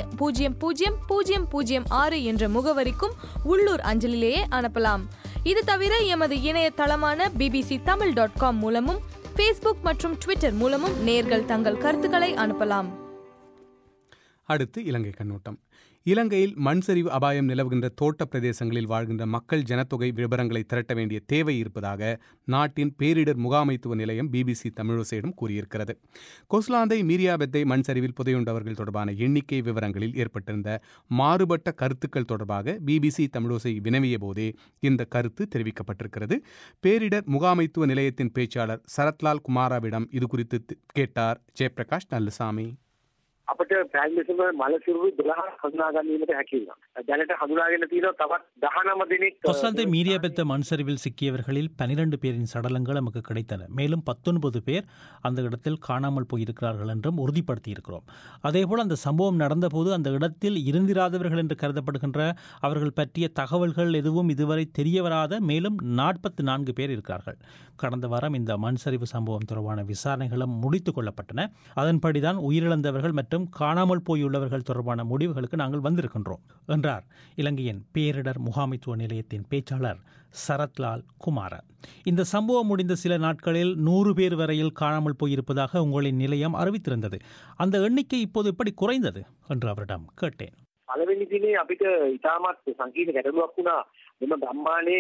600006 என்ற முகவரிக்கும் உள்ளூர் அஞ்சலிலேயே அனுப்பலாம். இது தவிர எமது இணையதளமான bbctamil.com மூலமும் Facebook மற்றும் ட்விட்டர் மூலமும் நேயர்கள் தங்கள் கருத்துக்களை அனுப்பலாம். அடுத்து இலங்கை கண்ணோட்டம். இலங்கையில் மண் சரிவு அபாயம் நிலவுகின்ற தோட்ட பிரதேசங்களில் வாழ்கின்ற மக்கள் ஜனத்தொகை விவரங்களை திரட்ட வேண்டிய தேவை இருப்பதாக நாட்டின் பேரிடர் முகாமைத்துவ நிலையம் BBC தமிழோசையிடம் கூறியிருக்கிறது. கொஸ்லாந்தை மீரியாபெத்தை மண் சரிவில் புதையுண்டவர்கள் தொடர்பான எண்ணிக்கை விவரங்களில் ஏற்பட்டிருந்த மாறுபட்ட கருத்துக்கள் தொடர்பாக BBC தமிழோசை வினவிய போதே இந்த கருத்து தெரிவிக்கப்பட்டிருக்கிறது. பேரிடர் முகாமைத்துவ நிலையத்தின் பேச்சாளர் சரத்லால் குமாராவிடம் இது குறித்து கேட்டார் ஜெயபிரகாஷ் நல்லசாமி. අපට පැහැදිලිවම මලසිරුරු 12 හඳුනා ගැනීමට හැකි වෙනවා. දැනට හඳුනාගෙන තියෙනවා තවත් 19 දිනක්. கொஸ்லாந்தை மீரியாபெத்த மண் சரிவில் சிக்கியவர்களில் 12 பேரின் சடலங்கள் நமக்கு கிடைத்தன. மேலும் 19 பேர் அந்த இடத்தில் காணாமல் போயிருக்கிறார்கள் என்றும் உறுதிப்படுத்தியிருக்கிறோம். அதேபோல் அந்த சம்பவம் நடந்தபோது அந்த இடத்தில் இருந்திராதவர்கள் என்று கருதப்படுகின்ற அவர்கள் பற்றிய தகவல்கள் எதுவும் இதுவரை தெரியவராத மேலும் 44 பேர் இருக்கிறார்கள். கடந்த வாரம் இந்த மண் சரிவு சம்பவம் தொடர்பான விசாரணைகளும் முடித்துக் கொள்ளப்பட்டன. அதன்படிதான் உயிரிழந்தவர்கள் மற்றும் காணாமல் போயுள்ளவர்கள் தொடர்பான முடிவுகளுக்கு நாங்கள் வந்திருக்கின்றோம் என்றார் இலங்கையின் பேரிடர் முகாமைத்துவ நிலையத்தின் பேச்சாளர் சரத்லால் குமார. இந்த சம்பவம் முடிந்த சில நாட்களில் 100 பேர் வரையில் காணாமல் போயிருப்பதாக உங்களின் நிலையம் அறிவித்திருந்தது. அந்த எண்ணிக்கை இப்போது எப்படி குறைந்தது என்று அவரிடம் கேட்டேன். පළවෙනි දිනේ අපිට ඉතාමත් සංකීර්ණ ගැටලුවක් වුණා. මෙම ගම්මානේ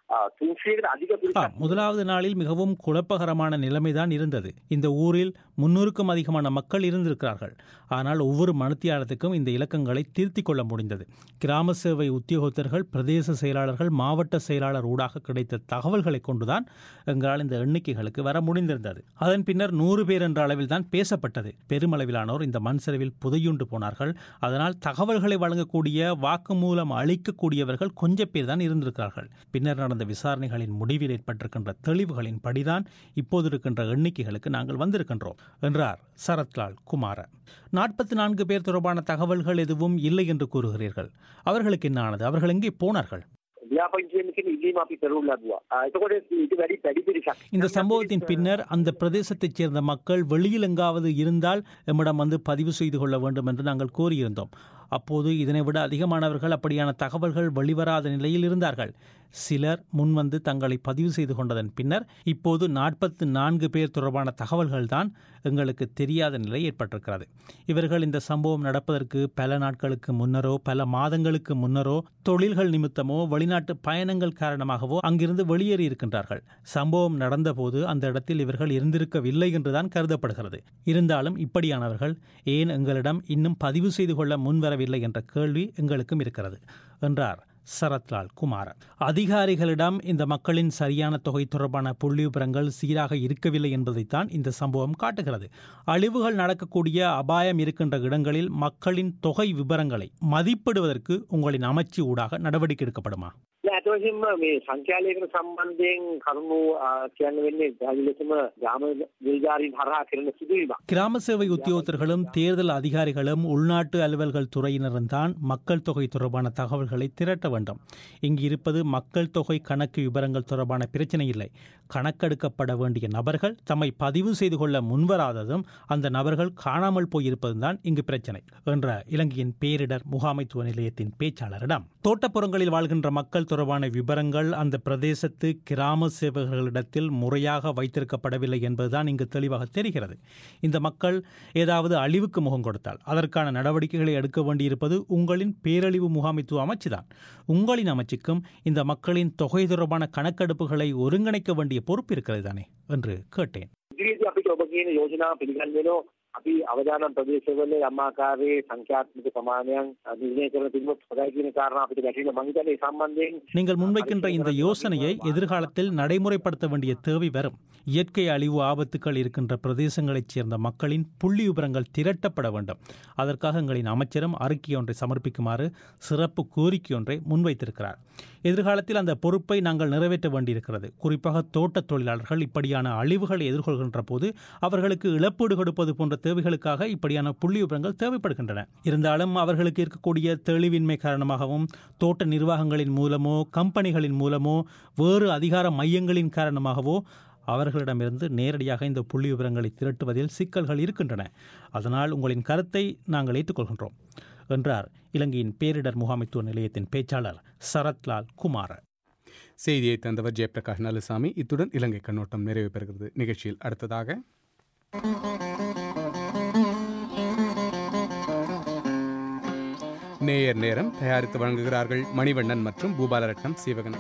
முதலாவது நாளில் மிகவும் குழப்பகரமான நிலைமைதான் இருந்தது. இந்த ஊரில் 300க்கும் அதிகமான மக்கள் இருந்திருக்கிறார்கள். ஆனால் ஒவ்வொரு மணித்தியாலத்துக்கும் இந்த இலக்கங்களை திருத்திக் கொள்ள முடிந்தது. கிராம சேவை உத்தியோகத்தர்கள், பிரதேச செயலாளர்கள், மாவட்ட செயலாளர் ஊடாக கிடைத்த தகவல்களை கொண்டுதான் எங்களால் இந்த எண்ணிக்கைகளுக்கு வர முடிந்திருந்தது. அதன் பின்னர் 100 பேர் என்ற அளவில் தான் பேசப்பட்டது. பெருமளவிலானோர் இந்த மண் சரிவில் புதையுண்டு போனார்கள். அதனால் தகவல்களை வழங்கக்கூடிய, வாக்குமூலம் அளிக்கக்கூடியவர்கள் கொஞ்சம் பேர் தான் இருந்திருக்கிறார்கள். பின்னர் நடந்த விசாரணைகளின் முடிவில் ஏற்பட்டிருக்கின்ற தெளிவுகளின் படிதான் இப்போது இருக்கின்ற எண்ணிக்கைகளுக்கு நாங்கள் வந்திருக்கின்றோம் என்றார் சரத்லால் குமார. 44 பேர் தொடர்பான தகவல்கள் எதுவும் இல்லை என்று கூறுகிறீர்கள். அவர்களுக்கு என்ன ஆனது? அவர்கள் எங்கே போனார்கள்? இந்த சம்பவத்தின் பின்னர் அந்த பிரதேசத்தைச் சேர்ந்த மக்கள் வெளியில் எங்காவது இருந்தால் எம்மிடம் வந்து பதிவு செய்து கொள்ள வேண்டும் என்று நாங்கள் கோரியிருந்தோம். அப்போது இதனை விட அதிகமானவர்கள் அப்படியான தகவல்கள் வெளிவராத நிலையில் இருந்தார்கள். சிலர் முன்வந்து தங்களை பதிவு செய்து கொண்டதன் பின்னர் இப்போது 44 பேர் தொடர்பான தகவல்கள் தான் எங்களுக்கு தெரியாத நிலை ஏற்பட்டிருக்கிறது. இவர்கள் இந்த சம்பவம் நடப்பதற்கு பல நாட்களுக்கு முன்னரோ, பல மாதங்களுக்கு முன்னரோ தொழில்கள் நிமித்தமோ, வெளிநாட்டு பயணங்கள் காரணமாகவோ அங்கிருந்து வெளியேறி இருக்கின்றார்கள். சம்பவம் நடந்தபோது அந்த இடத்தில் இவர்கள் இருந்திருக்கவில்லை என்றுதான் கருதப்படுகிறது. இருந்தாலும் இப்படியானவர்கள் ஏன் எங்களிடம் இன்னும் பதிவு செய்து கொள்ள முன்வரவில்லை என்ற கேள்வி எங்களுக்கும் இருக்கிறது என்றார் சரத்லால் குமார். அதிகாரிகளிடம் இந்த மக்களின் சரியான தொகை தொடர்பான புள்ளி விவரங்கள் சீராக இருக்கவில்லை என்பதைத்தான் இந்த சம்பவம் காட்டுகிறது. அழிவுகள் நடக்கக்கூடிய அபாயம் இருக்கின்ற இடங்களில் மக்களின் தொகை விவரங்களை மதிப்பிடுவதற்கு உங்களின் அமைச்சு ஊடாக நடவடிக்கை எடுக்கப்படுமா? ඇතවශයෙන්ම මේ සංඛ්‍යාලයකට සම්බන්ධයෙන් කරුණු කියන්න වෙන්නේ පැහැදිලිවම ග්‍රාම නිලධාරීන් හරහා කරන සිදුවීමක්. கிராம சேவை உத்தியோகத்தர்களும் தேர்தல் அதிகாரிகளும் உள்நாட்டு அலுவல்கள் துறையினரும் தான் மக்கள் தொகை தொடர்பான தகவல்களை திரட்ட வேண்டும். இங்கு இருப்பது மக்கள் தொகை கணக்கு விவரங்கள் தொடர்பான பிரச்சனை இல்லை. கணக்கெடுக்கப்பட வேண்டிய நபர்கள் தம்மை பதிவு செய்து கொள்ள முன்வராததும் அந்த நபர்கள் காணாமல் போயிருப்பதும் தான் இங்கு பிரச்சனை என்ற இலங்கையின் பேரிடர் முகாமைத்துவ நிலையத்தின் பேச்சாளரிடம் தோட்டப்புறங்களில் வாழ்கின்ற மக்கள் தொடர்பான விவரங்கள் அந்த பிரதேசத்து கிராம சேவகர்களிடத்தில் முறையாக வைத்திருக்கப்படவில்லை என்பதுதான் இங்கு தெளிவாக தெரிகிறது. இந்த மக்கள் ஏதாவது அழிவுக்கு முகம் கொடுத்தால் அதற்கான நடவடிக்கைகளை எடுக்க வேண்டியிருப்பது உங்களின் பேரழிவு முகாமைத்துவ அமைச்சுதான். உங்களின் அமைச்சுக்கும் இந்த மக்களின் தொகை தொடர்பான கணக்கெடுப்புகளை ஒருங்கிணைக்க வேண்டிய பொறுப்பு இருக்கிறது தானே என்று கேட்டேன். අපි අවදානම් ප්‍රදේශවල යම්මාකාරයේ සංඛ්‍යාත්මක ප්‍රමාණයන් නිර්ණය කරන තිබුණොත් හොඳයි කියන කාරණා අපිට වැටහෙනවා. මම හිතන්නේ ඒ සම්බන්ධයෙන් நீங்கள் முன்வைக்கின்ற இந்த யோசனையை எதிர்காலத்தில் நடைமுறைப்படுத்த வேண்டிய தேவை வரும். இயற்கை அழிவு ஆபத்துக்கள் இருக்கின்ற பிரதேசங்களைச் சேர்ந்த மக்களின் புள்ளி விவரங்கள் திரட்டப்பட வேண்டும். அதற்காக எங்களின் அமைச்சரும் அறிக்கை ஒன்றை சமர்ப்பிக்குமாறு சிறப்பு கோரிக்கை ஒன்றை முன்வைத்திருக்கிறார். எதிர்காலத்தில் அந்த பொறுப்பை நாங்கள் நிறைவேற்ற வேண்டியிருக்கிறது. குறிப்பாக தோட்ட தொழிலாளர்கள் இப்படியான அழிவுகளை எதிர்கொள்கின்ற போது அவர்களுக்கு இழப்பீடு கொடுப்பது போன்ற தேவைகளுக்காக இப்படியான புள்ளி விவரங்கள் தேவைப்படுகின்றன. இருந்தாலும் அவர்களுக்கு இருக்கக்கூடிய தெளிவின்மை காரணமாகவும் தோட்ட நிர்வாகங்களின் மூலமோ, கம்பெனிகளின் மூலமோ, வேறு அதிகார மையங்களின் காரணமாகவோ அவர்களிடமிருந்து நேரடியாக இந்த புள்ளி விவரங்களை திரட்டுவதில் சிக்கல்கள் இருக்கின்றன. அதனால் உங்களின் கருத்தை நாங்கள் ஏற்றுக்கொள்கின்றோம் என்றார் இலங்கையின் பேரிடர் முகாமைத்துவ நிலையத்தின் பேச்சாளர் சரத்லால் குமார். செய்தியை தந்தவர் ஜெயபிரகாஷ் நலுசாமி. இத்துடன் இலங்கை கண்ணோட்டம் நிறைவு பெறுகிறது. நிகழ்ச்சியில் அடுத்ததாக நேயர் நேரம் தயாரித்து வழங்குகிறார்கள் மணிவண்ணன் மற்றும் பூபாலரட்னம் சீவகன்.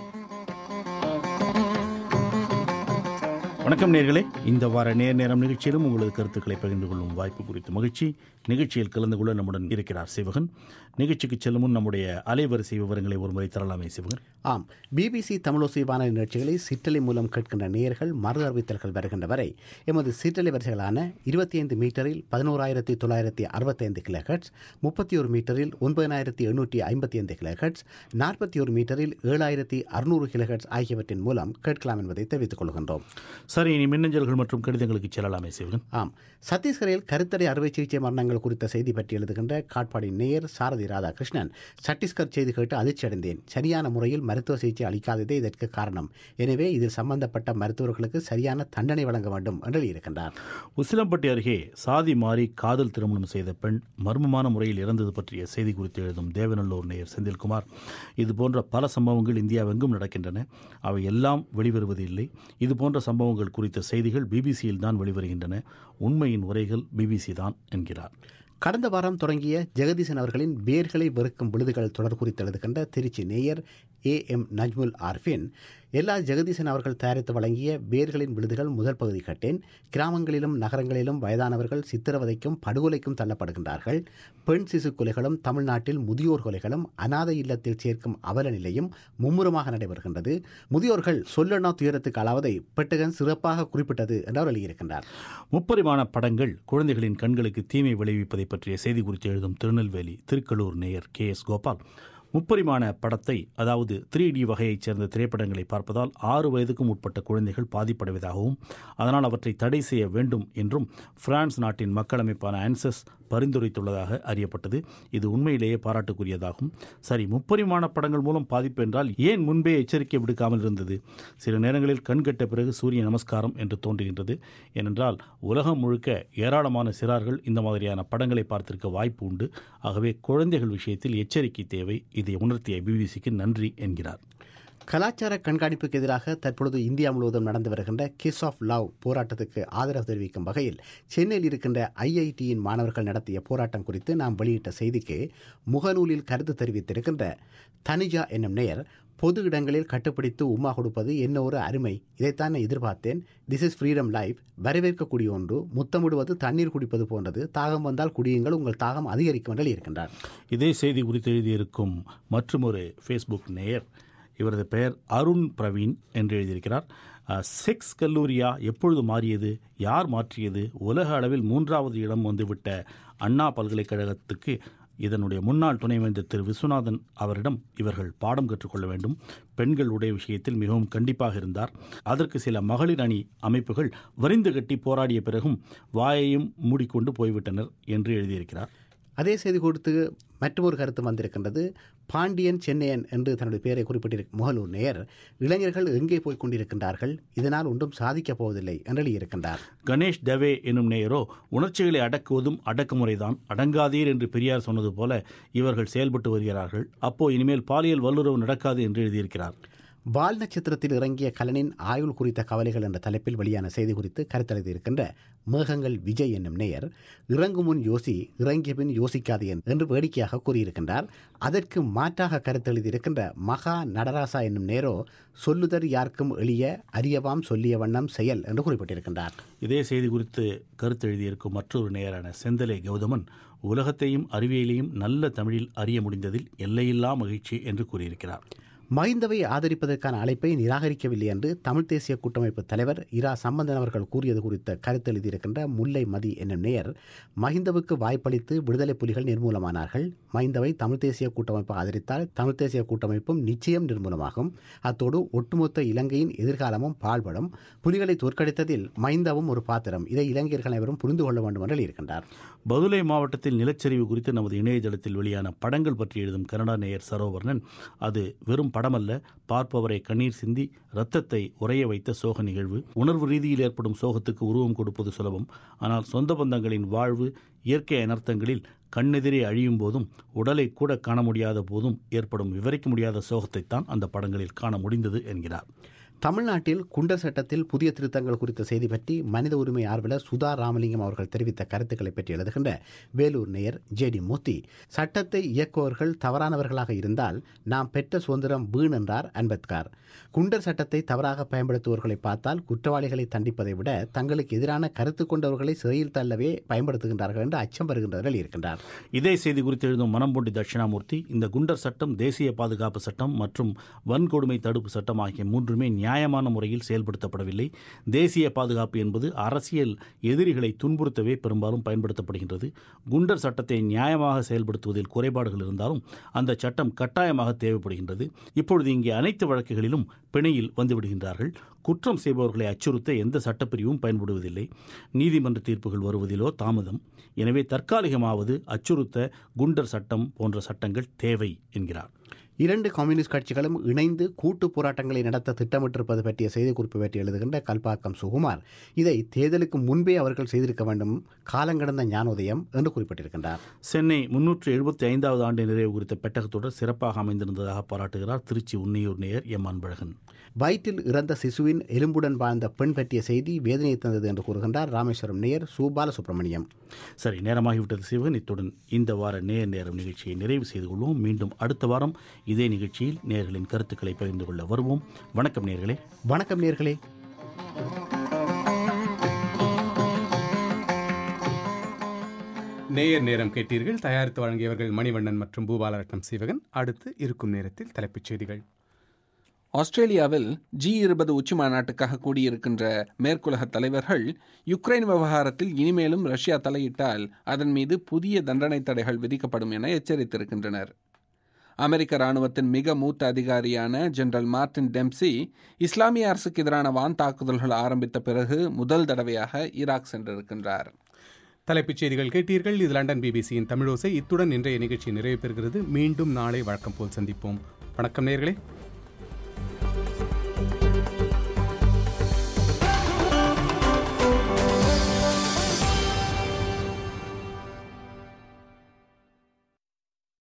வணக்கம் நேயர்களே, இந்த வார நேரம் நிகழ்ச்சியிலும் உங்களது கருத்துக்களை பகிர்ந்து கொள்ளும் வாய்ப்பு குறித்து மகிழ்ச்சி. நிகழ்ச்சியில் கலந்து கொள்ள நம்முடன் இருக்கிறார் சிவகன். நிகழ்ச்சிக்கு செல்லும் முன் நம்முடைய அலைவரிசை விவரங்களை ஒருமுறை தரலாமே சிவகன்? ஆம், பிபிசி தமிழோசை வானொலி நிகழ்ச்சிகளை சிற்றலை மூலம் கேட்கின்ற நேயர்கள் மறு அறிவித்தல்கள் வருகின்ற வரை எமது சிற்றலை வரிசைகளான 25 மீட்டரில் 11,965 கிலோஹெர்ட்ஸ், 31 மீட்டரில் 9,855 கிலோஹெர்ட்ஸ், 41 மீட்டரில் 7,600 கிலோஹெர்ட்ஸ் ஆகியவற்றின் மூலம் கேட்கலாம் என்பதை தெரிவித்துக் கொள்கின்றோம். சரி, இனி மின்னஞ்சல்கள் மற்றும் கடிதங்களுக்கு செல்லலாமே சிவகன்? ஆம், சத்தீஸ்கரில் கருத்தடை அறுவை சிகிச்சை மரணங்கள் குறித்த செய்தி பற்றி எழுதுகின்ற காட்பாடின் நேயர் சாரதி ராதாகிருஷ்ணன், சத்தீஸ்கர் செய்தி கேட்டு அதிர்ச்சி அடைந்தேன். சரியான முறையில் மருத்துவ சிகிச்சை அளிக்காததே இதற்கு காரணம். எனவே இதில் சம்பந்தப்பட்ட மருத்துவர்களுக்கு சரியான தண்டனை வழங்க வேண்டும் என்று எழுதியிருக்கின்றார். உசிலம்பட்டி அருகே சாதி மாறி காதல் திருமணம் செய்த பெண் மர்மமான முறையில் இறந்தது பற்றிய செய்தி குறித்து எழுதும் தேவநல்லூர் நேயர் செந்தில்குமார், இதுபோன்ற பல சம்பவங்கள் இந்தியாவெங்கும் நடக்கின்றன. அவை எல்லாம் வெளிவருவது இல்லை. இதுபோன்ற சம்பவங்கள் குறித்த செய்திகள் பிபிசியில் தான் வெளிவருகின்றன. உண்மையின் உரைகள் பிபிசி தான் என்கிறார். கடந்த வாரம் தொடங்கிய ஜெகதீசன் அவர்களின் வேர்களை வெறுக்கும் விழுதுகள் தொடர் குறித்து எழுதுகின்ற திருச்சி நேயர் A.M. நஜ்முல் ஆர்ஃபின், எல்லா ஜெகதீசன் அவர்கள் தயாரித்து வழங்கிய வேர்களின் விழுதுகள் முதல் பகுதி கேட்டேன். கிராமங்களிலும் நகரங்களிலும் வயதானவர்கள் சித்திரவதைக்கும் படுகொலைக்கும் தள்ளப்படுகின்றார்கள். பெண் சிசு கொலைகளும் தமிழ்நாட்டில் முதியோர் கொலைகளும் அநாதை இல்லத்தில் சேர்க்கும் அவல நிலையும் மும்முரமாக நடைபெறுகின்றது. முதியோர்கள் சொல்லணா துயரத்துக்கு அளவதை பெட்டகன் சிறப்பாக குறிப்பிட்டது என்று அவர் எழுதியிருக்கின்றார். முப்பரிமாண படங்கள் குழந்தைகளின் கண்களுக்கு தீமை விளைவிப்பதை பற்றிய செய்தி குறித்து எழுதும் திருநெல்வேலி திருக்கலூர் நேயர் K.S. கோபால், முப்பரிமாண படத்தை, அதாவது 3D வகையைச் சேர்ந்த திரைப்படங்களை பார்ப்பதால் 6 வயதுக்கும் உட்பட்ட குழந்தைகள் பாதிப்படைவதாகவும் அதனால் அவற்றை தடை செய்ய வேண்டும் என்றும் பிரான்ஸ் நாட்டின் மக்கள் அமைப்பான ஆன்சஸ் பரிந்துரைத்துள்ளதாக அறியப்பட்டது. இது உண்மையிலேயே பாராட்டுக்குரியதாகும். சரி, முப்பரிமாண படங்கள் மூலம் பாதிப்பு என்றால் ஏன் முன்பே எச்சரிக்கை விடுக்காமல் இருந்தது? சில நேரங்களில் கண்கட்ட பிறகு சூரிய நமஸ்காரம் என்று தோன்றுகின்றது. ஏனென்றால் உலகம் முழுக்க ஏராளமான சிறார்கள் இந்த மாதிரியான படங்களை பார்த்திருக்க வாய்ப்பு உண்டு. ஆகவே குழந்தைகள் விஷயத்தில் எச்சரிக்கை தேவை. இதை உணர்த்திய பிபிசிக்கு நன்றி என்கிறார். கலாச்சார கண்காணிப்புக்கு எதிராக தற்பொழுது இந்தியா முழுவதும் நடந்து வருகின்ற கிஸ் ஆஃப் லவ் போராட்டத்துக்கு ஆதரவு தெரிவிக்கும் வகையில் சென்னையில் இருக்கின்ற IITயின் மாணவர்கள் நடத்திய போராட்டம் குறித்து நாம் வெளியிட்ட செய்திக்கு முகநூலில் கருத்து தெரிவித்திருக்கின்ற தனிஜா என்னும் நேயர், பொது இடங்களில் கட்டுப்பிடித்து உம்மா கொடுப்பது என்ன ஒரு அருமை, இதைத்தான் நான் எதிர்பார்த்தேன். திஸ் இஸ் ஃப்ரீடம் லைஃப், வரவேற்கக்கூடிய ஒன்று. முத்தமிடுவது தண்ணீர் குடிப்பது போன்றது. தாகம் வந்தால் குடியுங்கள், உங்கள் தாகம் அதிகரிக்கும் என்று இருக்கின்றார். இதே செய்தி குறித்து எழுதியிருக்கும் மற்றொரு ஃபேஸ்புக் நேயர், இவரது பெயர் அருண் பிரவீன் என்று எழுதியிருக்கிறார். செக்ஸ் கல்லூரியா எப்பொழுது மாறியது, யார் மாற்றியது? உலக அளவில் 3வது இடம் வந்துவிட்ட அண்ணா பல்கலைக்கழகத்துக்கு இதனுடைய முன்னாள் துணைவேந்தர் திரு விஸ்வநாதன் அவரிடம் இவர்கள் பாடம் கற்றுக்கொள்ள வேண்டும். பெண்களுடைய விஷயத்தில் மிகவும் கண்டிப்பாக இருந்தார். அதற்கு சில மகளிர் அணி அமைப்புகள் வரிந்து கட்டி போராடிய பிறகும் வாயையும் மூடிக்கொண்டு போய்விட்டனர் என்று எழுதியிருக்கிறார். அதே செய்தி கொடுத்து மற்றொரு கருத்து வந்திருக்கின்றது. பாண்டியன் சென்னையன் என்று தன்னுடைய பெயரை குறிப்பிட்டிருக்கும் முகலூர் நேயர், இளைஞர்கள் எங்கே போய் கொண்டிருக்கின்றார்கள், இதனால் ஒன்றும் சாதிக்கப் போவதில்லை என்று எழுதியிருக்கின்றார். கணேஷ் தவே என்னும் நேயரோ, உணர்ச்சிகளை அடக்குவதும் அடக்குமுறைதான், அடங்காதீர் என்று பெரியார் சொன்னது போல இவர்கள் செயல்பட்டு வருகிறார்கள். அப்போ இனிமேல் பாலியல் வல்லுறவு நடக்காது என்று எழுதியிருக்கிறார். வால் நட்சத்திரத்தில் இறங்கிய கலனின் ஆயுள் குறித்த கவலைகள் என்ற தலைப்பில் வெளியான செய்தி குறித்து கருத்தெழுதியிருக்கின்ற மேகங்கள் விஜய் என்னும் நேயர், இறங்கும் முன் யோசி, இறங்கிய பின் யோசிக்காது என்று வேடிக்கையாக கூறியிருக்கின்றார். அதற்கு மாற்றாக கருத்தெழுதியிருக்கின்ற மகா நடராசா என்னும் நேரோ, சொல்லுதர் யாருக்கும் எளிய, அறியவாம் சொல்லிய வண்ணம் செயல் என்று குறிப்பிட்டிருக்கின்றார். இதே செய்தி குறித்து கருத்து எழுதியிருக்கும் மற்றொரு நேயரான செந்தலை கௌதமன், உலகத்தையும் அறிவியலையும் நல்ல தமிழில் அறிய முடிந்ததில் எல்லையில்லா மகிழ்ச்சி என்று கூறியிருக்கிறார். மஹிந்தவை ஆதரிப்பதற்கான அழைப்பை நிராகரிக்கவில்லை என்று தமிழ் தேசிய கூட்டமைப்பு தலைவர் இரா சம்பந்தன் அவர்கள் கூறியது குறித்த கருத்து எழுதியிருக்கின்ற முல்லை மதி என்னும் நேயர், மஹிந்தவுக்கு வாய்ப்பளித்து விடுதலை புலிகள் நிர்மூலமானார்கள். மஹிந்தவை தமிழ் தேசிய கூட்டமைப்பு ஆதரித்தால் தமிழ் தேசிய கூட்டமைப்பும் நிச்சயம் நிர்மூலமாகும். அத்தோடு ஒட்டுமொத்த இலங்கையின் எதிர்காலமும் பாழ்படும். புலிகளை தோற்கடித்ததில் மஹிந்தவும் ஒரு பாத்திரம். இதை இலங்கையர்கள் அனைவரும் புரிந்து கொள்ள வேண்டும் என்று இருக்கின்றார். பதுளை மாவட்டத்தில் நிலச்சரிவு குறித்து நமது இணையதளத்தில் வெளியான படங்கள் பற்றி எழுதும் கனடா நேயர் சரோவர்ணன், அது வெறும் படமல்ல, பார்ப்பவரை கண்ணீர் சிந்தி இரத்தத்தை உறைய வைத்த சோக நிகழ்வு. உணர்வு ரீதியில் ஏற்படும் சோகத்துக்கு உருவம் கொடுப்பது சுலபம். ஆனால் சொந்த பந்தங்களின் வாழ்வு இயற்கை அனர்த்தங்களில் கண்ணெதிரே அழியும் போதும் உடலை கூட காண முடியாத போதும் ஏற்படும் விவரிக்க முடியாத சோகத்தைத்தான் அந்த படங்களில் காண முடிந்தது என்கிறார். தமிழ்நாட்டில் குண்டர் சட்டத்தில் புதிய திருத்தங்கள் குறித்த செய்தி பற்றி மனித உரிமை ஆர்வலர் சுதா ராமலிங்கம் அவர்கள் தெரிவித்த கருத்துக்களை பற்றி எழுதுகின்ற வேலூர் நேயர் ஜேடி மூர்த்தி, சட்டத்தை இயக்குவர்கள் தவறானவர்களாக இருந்தால் நாம் பெற்ற சுதந்திரம் வீண் என்றார் அம்பேத்கர். குண்டர் சட்டத்தை தவறாக பயன்படுத்துபவர்களை பார்த்தால் குற்றவாளிகளை தண்டிப்பதை விட தங்களுக்கு எதிரான கருத்து கொண்டவர்களை சிறையில் தள்ளவே பயன்படுத்துகின்றார்கள் என்று அச்சம் வருகின்றவர்கள் இருக்கின்றார். இதே செய்தி குறித்து எழுதும் மனம்பொண்டி தட்சிணாமூர்த்தி, இந்த குண்டர் சட்டம், தேசிய பாதுகாப்பு சட்டம் மற்றும் வன்கொடுமை தடுப்பு சட்டம் ஆகிய மூன்றுமே நியாயமான முறையில் செயல்படுத்தப்படவில்லை. தேசிய பாதுகாப்பு என்பது அரசியல் எதிரிகளை துன்புறுத்தவே பெரும்பாலும் பயன்படுத்தப்படுகின்றது. குண்டர் சட்டத்தை நியாயமாக செயல்படுத்துவதில் குறைபாடுகள் இருந்தாலும் அந்த சட்டம் கட்டாயமாக தேவைப்படுகின்றது. இப்பொழுது இங்கே அனைத்து வழக்குகளிலும் பிணையில் வந்துவிடுகின்றார்கள். குற்றம் செய்பவர்களை அச்சுறுத்த எந்த சட்டப்பிரிவும் பயன்படுவதில்லை. நீதிமன்ற தீர்ப்புகள் வருவதிலோ தாமதம். எனவே தற்காலிகமாவது அச்சுறுத்த குண்டர் சட்டம் போன்ற சட்டங்கள் தேவை என்கிறார். 2 கம்யூனிஸ்ட் கட்சிகளும் இணைந்து கூட்டு போராட்டங்களை நடத்த திட்டமிட்டிருப்பது பற்றிய செய்திக்குறிப்பு பற்றி எழுதுகின்ற கல்பாக்கம் சுகுமார், இதை தேர்தலுக்கு முன்பே அவர்கள் செய்திருக்க வேண்டும், காலங்கடந்த ஞானோதயம் என்று குறிப்பிட்டிருக்கின்றார். சென்னை 375வது ஆண்டு நிறைவு குறித்த பெட்டகத்தொடர் சிறப்பாக அமைந்திருந்ததாக பாராட்டுகிறார் திருச்சி உன்னியூர் நேயர் எம் அன்பழகன். வயிற்றில் இறந்த சிசுவின் எலும்புடன் வாழ்ந்த பெண் பற்றிய செய்தி வேதனையை தந்தது என்று கூறுகின்றார் ராமேஸ்வரம் நேயர் சுபால சுப்பிரமணியம். சரி, நேரமாகிவிட்டது சிவன். இத்துடன் இந்த வார நேர் நேரம் நிகழ்ச்சியை நிறைவு செய்து கொள்வோம். மீண்டும் அடுத்த வாரம் இதே நிகழ்ச்சியில் நேயர்களின் கருத்துக்களை பகிர்ந்து கொள்ள வருவோம். வணக்கம் நேயர்களே. வணக்கம் நேயர்களே. நேயர் நேரம் கேட்டீர்கள். தயாரித்து வழங்கியவர்கள் மணிவண்ணன் மற்றும் பூபாலரட்னம் சீவகன். அடுத்து இருக்கும் நேரத்தில் தலைப்புச் செய்திகள். ஆஸ்திரேலியாவில் G20 உச்சி மாநாட்டுக்காக கூடியிருக்கின்ற மேற்குலக தலைவர்கள் யுக்ரைன் விவகாரத்தில் இனிமேலும் ரஷ்யா தலையிட்டால் அதன் மீது புதிய தண்டனை தடைகள் விதிக்கப்படும் என எச்சரித்திருக்கின்றனர். அமெரிக்க இராணுவத்தின் மிக மூத்த அதிகாரியான ஜெனரல் மார்டின் டெம்சி இஸ்லாமிய அரசுக்கு எதிரான வான் தாக்குதல்கள் ஆரம்பித்த பிறகு முதல் தடவையாக ஈராக் சென்றிருக்கின்றார். தலைப்புச் செய்திகள் கேட்டீர்கள். இது லண்டன் பிபிசியின் தமிழோசை. இத்துடன் இன்றைய நிகழ்ச்சி நிறைவு பெறுகிறது. மீண்டும் நாளை வழக்கம் போல் சந்திப்போம். வணக்கம் நேயர்களே.